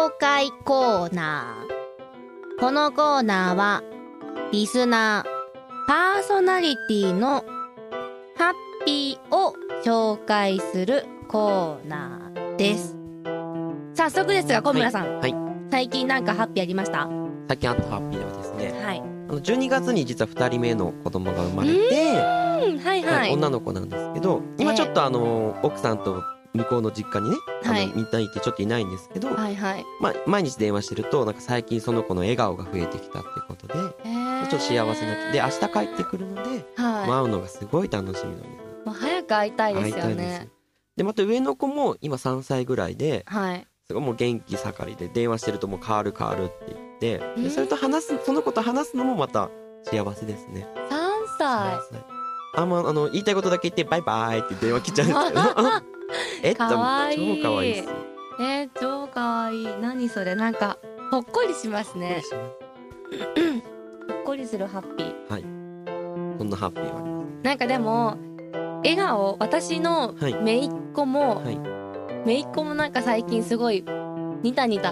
紹介コーナー。このコーナーはリスナー、パーソナリティのハッピーを紹介するコーナーです。早速ですが小村さん、 はい、 最近なんかハッピーありました？ 最近あったハッピーはですね、 はい、 12月に実は2人目の子供が生まれて、 はいはい、 女の子なんですけど、今ちょっと奥さんと向こうの実家にね、みんないてちょっといないんですけど、 はいはい、 毎日電話してるとなんか最近その子の笑顔が増えてきたってことで、ちょっと幸せなで明日帰ってくるので、会うのがすごい楽しみなんです。 もう早く会いたいですよね。 でまた上の子も今3歳ぐらいで、 はい、 すごいもう元気盛りで電話してるともう変わるって言って、でそれとその子と話すのもまた幸せですね。 3歳。 言いたいことだけ言ってバイバイって電話切っちゃうんですけどかわいい。 超かわいいです。 超かわいい。何それ、なんかほっこりしますね。ほっこりするハッピー。はい。 そんなハッピーはあります。 なんかでも笑顔、私の姪っ子も、姪っ子もなんか最近すごいニタそう、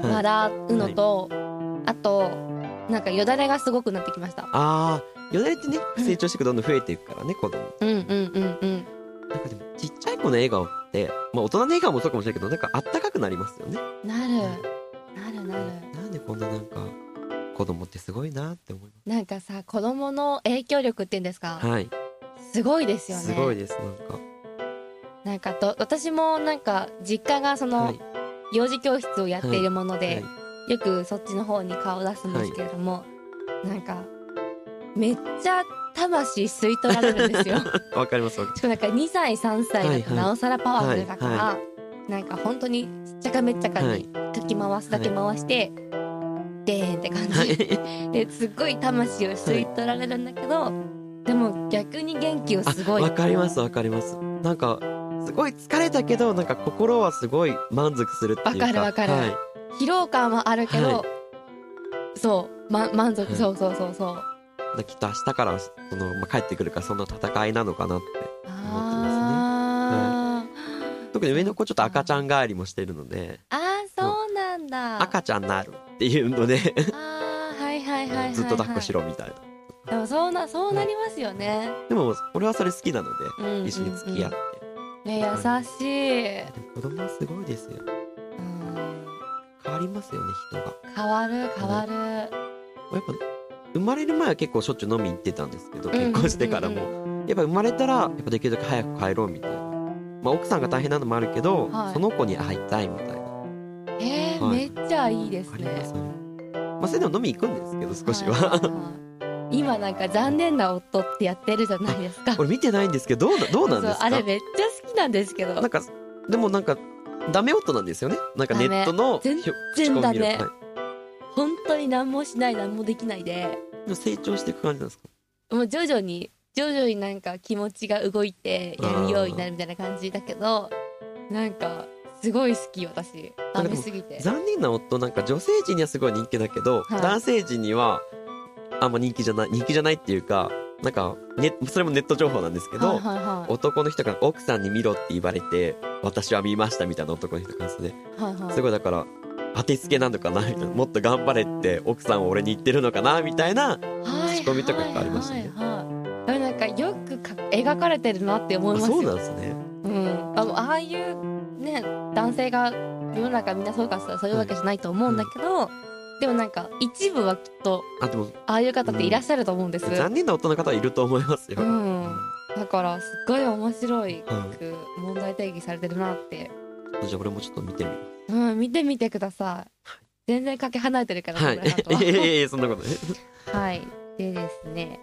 笑うのと、あとなんかよだれがすごくなってきました。 よだれってね成長していくどんどん増えていくからね、子供。なんかでもちっちゃい子の笑顔って、大人の笑顔もそうかもしれないけど、なんかあったかくなりますよね。なる。 なんでこんななんか子供ってすごいなって思います。 なんかさ、子供の影響力っていうんですか、すごいですよね。 すごいです。 なんか私もなんか実家がその幼児教室をやっているもので、よくそっちの方に顔を出すんですけれども、なんかめっちゃ魂吸い取られるんですよ。 わかります。しかもなんか2歳3歳だとなおさらパワフルだから、なんか本当にしっちゃかめっちゃかにかき回すだけ回してでーんって感じですっごい魂を吸い取られるんだけど、でも逆に元気をすごい。 わかります。なんかすごい疲れたけど、なんか心はすごい満足するっていうか。 わかる、疲労感はあるけど、そう満足、そうきっと明日から帰ってくるからそんな戦いなのかなって思ってますね。特に上の子ちょっと赤ちゃん帰りもしてるので、 そうなんだ、 赤ちゃんになるっていうのでずっと抱っこしろみたいな。 でもそうなりますよね。 でも俺はそれ好きなので、一緒に付き合って、 優しい。 子供はすごいですよ。変わりますよね、人が。 変わる。やっぱ生まれる前は結構しょっちゅう飲みに行ってたんですけど、結婚してからもやっぱ生まれたらやっぱできるだけ早く帰ろうみたいな。奥さんが大変なのもあるけど、その子に会いたいみたいな。 めっちゃいいですね。 それでも飲み行くんですけど少しは。 今なんか残念な夫ってやってるじゃないですか。 俺見てないんですけど、どうなんですか？ あれめっちゃ好きなんですけど。 なんかでもなんかダメ夫なんですよね。なんかネットの全然ダメ。本当に何もしない、何もできないで。 成長していく感じなんですか？ もう徐々になんか気持ちが動いてやるようになるみたいな感じだけど、なんかすごい好き、私。ダメすぎて。 残念な夫、なんか女性陣にはすごい人気だけど、男性陣にはあんま人気じゃないっていうか、なんかそれもネット情報なんですけど、男の人が奥さんに見ろって言われて私は見ましたみたいな男の人がですね、すごいだから当てつけなのかなみたいな、もっと頑張れって奥さんは俺に言ってるのかなみたいな仕込みとかありましたね。 なんかよく描かれてるなって思いますよ。 そうなんですね。 ああいうね男性が世の中みんなそうかそういうわけじゃないと思うんだけど、でもなんか一部はきっとああいう方っていらっしゃると思うんです。 残念な夫の方はいると思いますよ。 だからすっごい面白い問題提起されてるなって。 じゃあ俺もちょっと見てみます。 見てみてください。全然かけ離れてるから。 そんなことね。 でですね、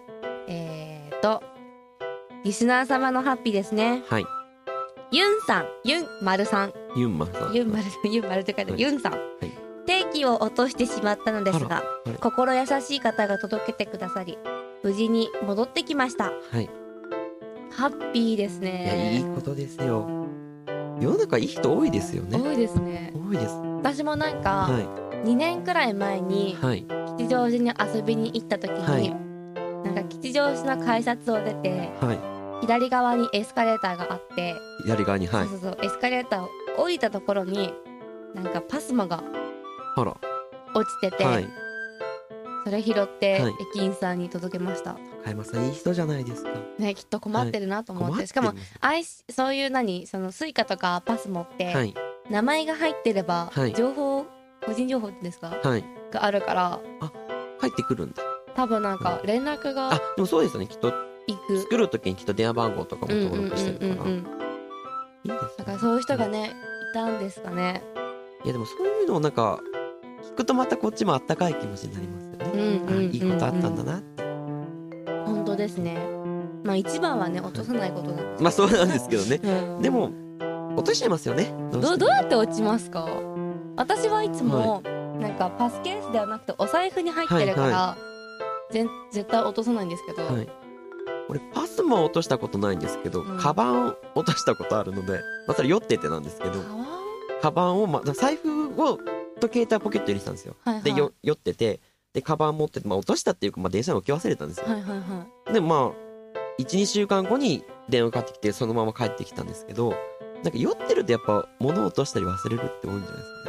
リスナー様のハッピーですね。ユンマルって書いてユンさん。定期を落としてしまったのですが、心優しい方が届けてくださり、無事に戻ってきました。ハッピーですね。 いいことですよ。世の中いい人多いですよね。 多いですね。私もなんか2年くらい前に吉祥寺に遊びに行った時に、なんか吉祥寺の改札を出て、左側にエスカレーターがあって、 左側に、 エスカレーターを降りたところになんかパスモがあら落ちてて、 はい、 それ拾ってはい駅員さんに届けました。 高山さんいい人じゃないですかね、きっと困ってるなと思って、 はい、 しかもそういうそのスイカとかパスモって、 はい、 名前が入ってれば、 はい、 個人情報ですか、 はい、 があるから、 入ってくるんだ。 多分なんか連絡が、 でもそうですよね、きっと作るときにきっと電話番号とかも登録してるから、いいですね。 だからそういう人がね、いたんですかね。 いやでもそういうのをなんか聞くとまたこっちもあったかい気持ちになりますよね。いいことあったんだなって。 本当ですね。まあ一番はね、落とさないことなんです。 まあそうなんですけどね。でも落としちゃいますよね。 どうやって落ちますか？私はいつも、なんかパスケースではなくてお財布に入ってるから、絶対落とさないんですけど、 俺パスも落としたことないんですけど、カバン落としたことあるので、それ酔っててなんですけど、カバンを、財布をと携帯ポケットに入れてたんですよ。で酔ってて、でカバン持ってて、落としたっていうか、電車に置き忘れたんですよ。で12週間後に電話かかってきて、そのまま帰ってきたんですけど、なんか酔ってるとやっぱ物を落としたり忘れるって多いんじゃないですか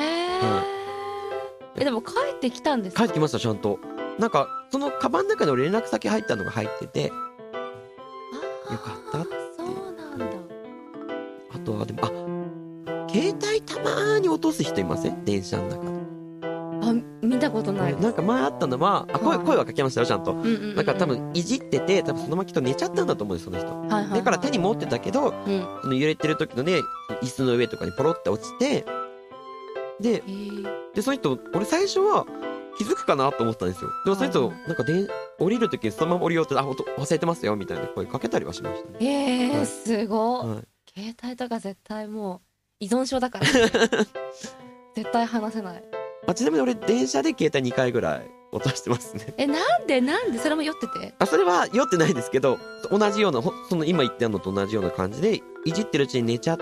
ね。 でも帰ってきたんですか？ 帰ってきました、ちゃんと。なんかそのカバンの中に連絡先入ったのが入ってて、よかったっていう。 そうなんだ。 あとはでも携帯たまーに落とす人いません？電車の中で。 見たことない。 なんか前あったのは、声はかけましたよ、ちゃんと。なんか多分いじってて、多分そのままきっと寝ちゃったんだと思うんです、その人。だから手に持ってたけど、その揺れてる時のね、椅子の上とかにポロって落ちて、でその人、俺最初は気づくかなと思ったんですよ。でもその人、なんか降りる時にそのまま降りようって、忘れてますよみたいな声かけたりはしましたね。 すごい。携帯とか絶対もう依存症だから絶対離せない。 ちなみに俺電車で携帯2回ぐらい落としてますね。 なんでそれも酔ってて？ それは酔ってないですけど、同じようなその今言ってるのと同じような感じでいじってるうちに寝ちゃって、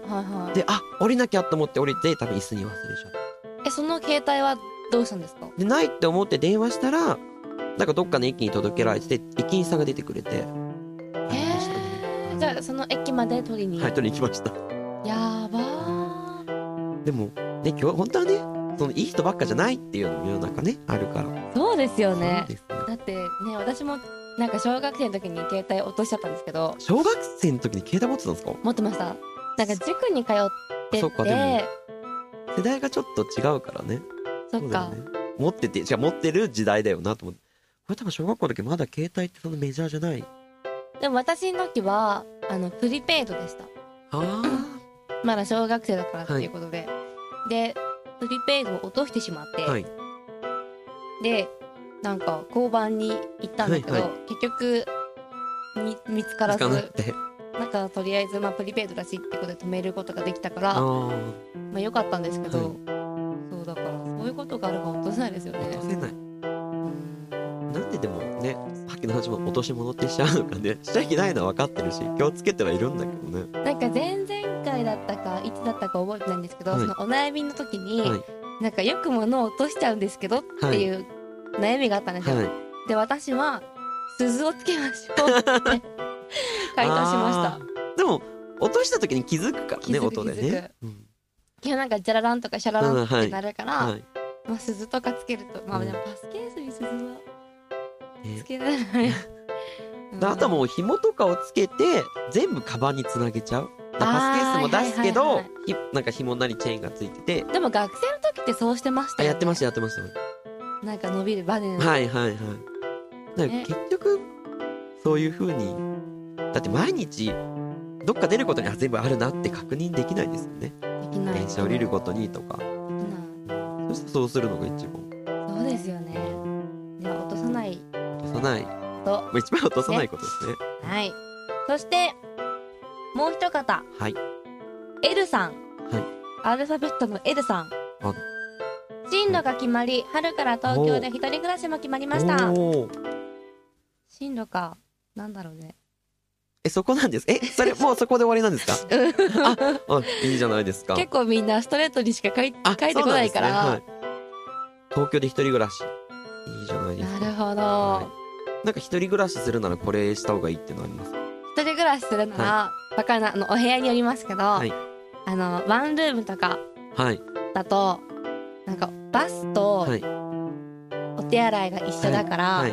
で降りなきゃと思って降りて、多分椅子に忘れちゃった。 その携帯はどうしたんですか？ でないって思って電話したら、なんかどっかの駅に届けられてて、駅員さんが出てくれて、 じゃあその駅まで取りに取りに来ました。 やばー。 でもね、今日本当はね、そのいい人ばっかじゃないっていうのも世の中ね、あるから。 そうですよね。だってね、私もなんか小学生の時に携帯落としちゃったんですけど。 小学生の時に携帯持ってたんですか？ 持ってました。なんか塾に通ってて。 そっか、でも世代がちょっと違うからね。 そっか、 持ってる時代だよなと思って。これ多分小学校の時まだ携帯ってそのメジャーじゃない。 でも私の時はプリペイドでした。まだ小学生だからっていうことで、でプリペイドを落としてしまって、でなんか交番に行ったんだけど、結局見つからず、なんかとりあえずプリペイドだしってことで止めることができたから、よかったんですけど、そうだからそういうことがあれば落とせないですよね。 落とせない。なんででもね、さっきの話も落とし物ってしちゃうのかね。しちゃいけないのは分かってるし、気をつけてはいるんだけどね。 なんか前々回だったかいつだったか覚えてないんですけど、そのお悩みの時に、なんかよく物を落としちゃうんですけどっていう悩みがあったんですよ。で、私は鈴をつけましょうって回答しました。 でも落とした時に気づくからね、音でね。 なんかジャラランとかシャラランってなるから、鈴とかつけると、でもパスケースに鈴はつけられない。 あとはもう紐とかをつけて全部カバンにつなげちゃう。パスケースも出すけど、なんか紐なりチェーンがついてて。 でも学生の時ってそうしてましたよね。 やってました。 なんか伸びるバネの。 だから結局そういう風に、だって毎日どっか出ることには全部あるなって確認できないですよね。 できない。 電車降りるごとにとか。そうするのが一番。 そうですよね。では落とさない。と一番落とさないことですね。 はい。そしてもう一方。L さん。アルファベットの L さん。進路が決まり、春から東京で一人暮らしも決まりました。進路か、なんだろうね。 そこなんです。それもうそこで終わりなんですか？いいじゃないですか。 結構みんなストレートにしか書いてこないから。 東京で一人暮らし。いいじゃないですか。 なるほど。 なんか一人暮らしするならこれした方がいいってのありますか？ 一人暮らしするなら、わかんない、お部屋によりますけど、ワンルームとか、 だとなんかバスとお手洗いが一緒だから、はいはい、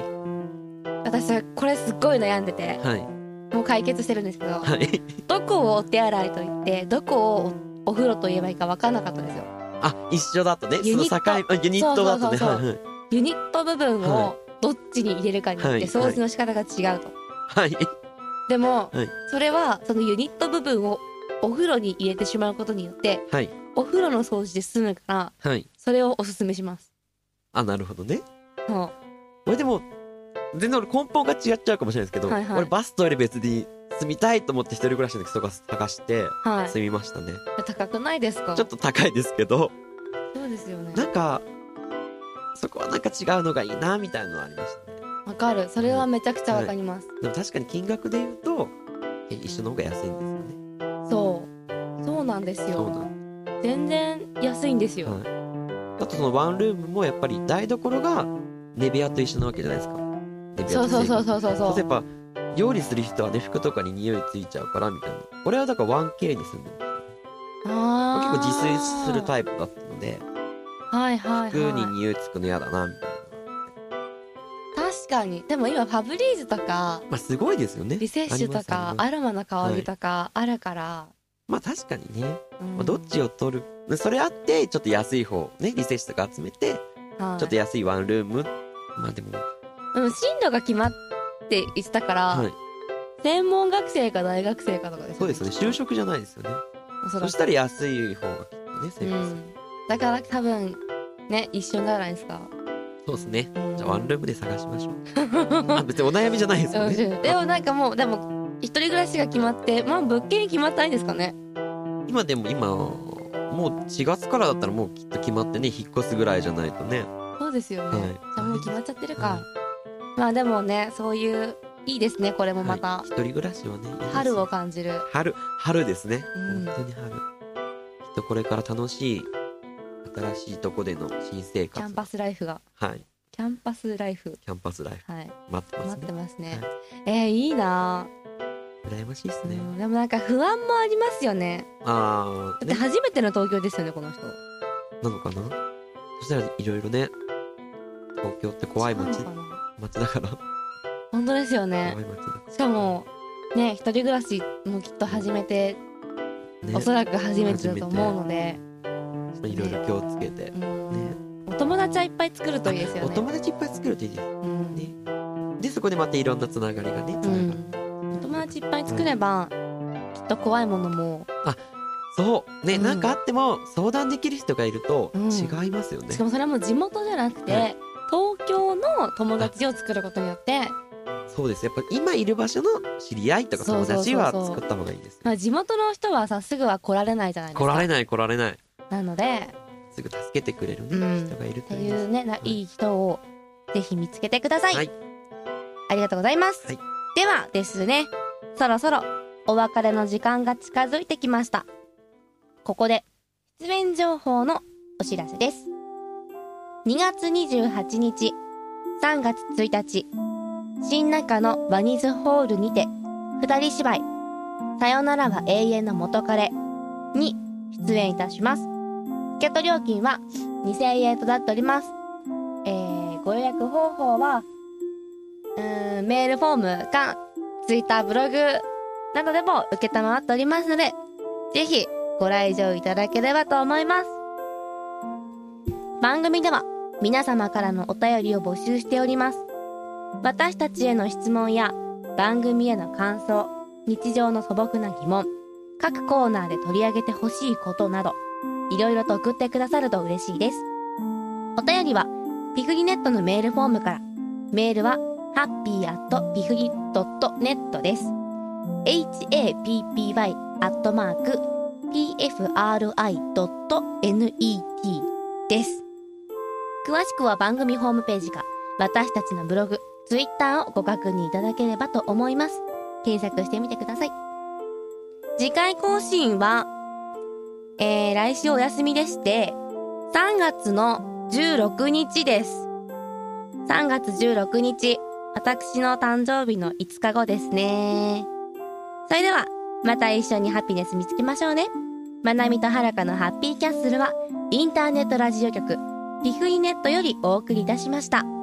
私はこれすっごい悩んでて、はい、もう解決してるんですけど、はい、どこをお手洗いと言ってどこをお風呂と言えばいいか分かんなかったんですよ。 あ、一緒だとね。ユニットだとね。そうそうそうそう、はいはい、 ユニット部分をどっちに入れるかによって掃除の仕方が違うと。はい。でも、はい、それはそのユニット部分をお風呂に入れてしまうことによって、はい、お風呂の掃除で済むから、はい、それをおすすめします。 あ、なるほどね。そう。俺でも全然俺根本が違っちゃうかもしれないですけど、はいはい、俺バストイレ別に住みたいと思って一人暮らしの人が探して住みましたね。 はい、高くないですか？ ちょっと高いですけど。 そうですよね。 なんかそこはなんか違うのがいいなみたいなのはありましたね。 わかる。それはめちゃくちゃわかります、はい。 でも確かに金額で言うと一緒の方が安いんですよね。 そうなんですよ。全然安いんですよ。はい、 あとそのワンルームもやっぱり台所が寝部屋と一緒なわけじゃないですか。 そうそうそうそうそうそう。 やっぱ料理する人はね、服とかに匂いついちゃうからみたいな。俺はだから 1K に住んでるんですよ。結構自炊するタイプだったので、はいはいはい、服に匂いつくの嫌だなみたいな。確かに。でも今ファブリーズとか、 まあすごいですよね。 リセッシュとか、アロマの香りとかあるから、はい、 まあ確かにね、まあ、どっちを取る、それあってちょっと安い方ね、リセッシュとか集めて、はい、ちょっと安いワンルーム、まあでも進路が決まって言ってたから、はい、専門学生か大学生かとかですよね。 そうですね。就職じゃないですよね。そしたら安い方がきっとね、生活、 だから多分ね、一緒じゃないですか。 そうですね。じゃあワンルームで探しましょう。あ、別にお悩みじゃないですよね。 でもなんかもう、でも一人暮らしが決まって、まあ物件決まったんですかね。 今もう4月からだったらもうきっと決まってね、引っ越すぐらいじゃないとね。 そうですよね。はい、じゃあもう決まっちゃってるか。はい、まあでもね、そういういいですね、これもまた。 はい、一人暮らしはね、いいです。 春を感じる。 春ですね。本当に春。きっとこれから楽しい新しいとこでの新生活。 キャンパスライフが。 はい。 キャンパスライフ。 はい。待ってますね。 はい、いいな。 羨ましいですね。 でもなんか不安もありますよね。 ああ。 だって初めての東京ですよね、この人。 なのかな。そしたらいろいろね、東京って怖い街だから。 本当ですよね。しかもね、一人暮らしもきっと初めて、ね、おそらく初めてだと思うので、 いろいろ気をつけて、ね、 お友達はいっぱい作るといいですよね。 お友達いっぱい作るといいです、ね、でそこでまたいろんなつながりがね、 お友達いっぱい作れば、きっと怖いものも、 そうね、なんかあっても相談できる人がいると違いますよね。 しかもそれはもう地元じゃなくて、東京の友達を作ることによって、 そうです。やっぱ今いる場所の知り合いとか友達は作った方がいいです。 まあ、地元の人はさ、すぐは来られないじゃないですか。 来られない。 なので、 すぐ助けてくれる、ね、人がいるといいです。 っていうね、いい人をぜひ見つけてください。はい。ありがとうございます。はい、ではですね、そろそろお別れの時間が近づいてきました。ここで出演情報のお知らせです。2月28日、3月1日、新中野ワニズホールにて二人芝居さよならは永遠の元彼に出演いたします。チケット料金は2000円となっております。ご予約方法はメールフォームかツイッターブログなどでも受けたまわっておりますので、ぜひご来場いただければと思います。番組では皆様からのお便りを募集しております。私たちへの質問や番組への感想、日常の素朴な疑問、各コーナーで取り上げてほしいことなど、いろいろと送ってくださると嬉しいです。お便りはピフリネットのメールフォームから。メールはhappy@pifri.net です。happy@pfri.net です。詳しくは番組ホームページか私たちのブログ、ツイッターをご確認いただければと思います。検索してみてください。次回更新は、来週お休みでして、3月の16日です。3月16日、私の誕生日の5日後ですね。それでは、また一緒にハピネス見つけましょうね。 まなみとはらかのハッピーキャッスルはインターネットラジオ局ピフイネットよりお送りいたしました。